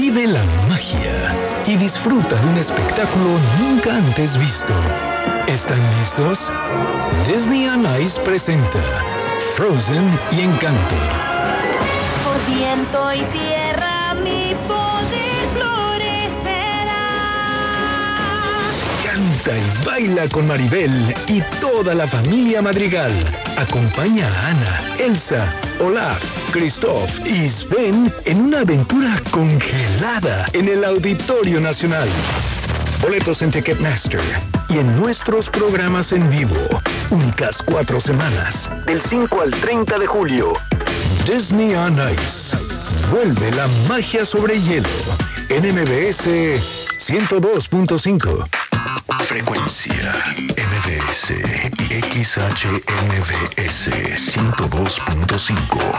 Vive la magia y disfruta de un espectáculo nunca antes visto. ¿Están listos? Disney on Ice presenta Frozen y Encanto. Por viento y tierra mi poder florecerá. Canta y baila con Maribel y toda la familia Madrigal. Acompaña a Anna, Elsa, Olaf, Kristoff y Sven en una aventura congelada en el Auditorio Nacional. Boletos en Ticketmaster y en nuestros programas en vivo. Únicas 4 semanas, del 5 al 30 de julio. Disney on Ice. Vuelve la magia sobre hielo. En MBS 102.5. Frecuencia MBS XHMBS 102.5.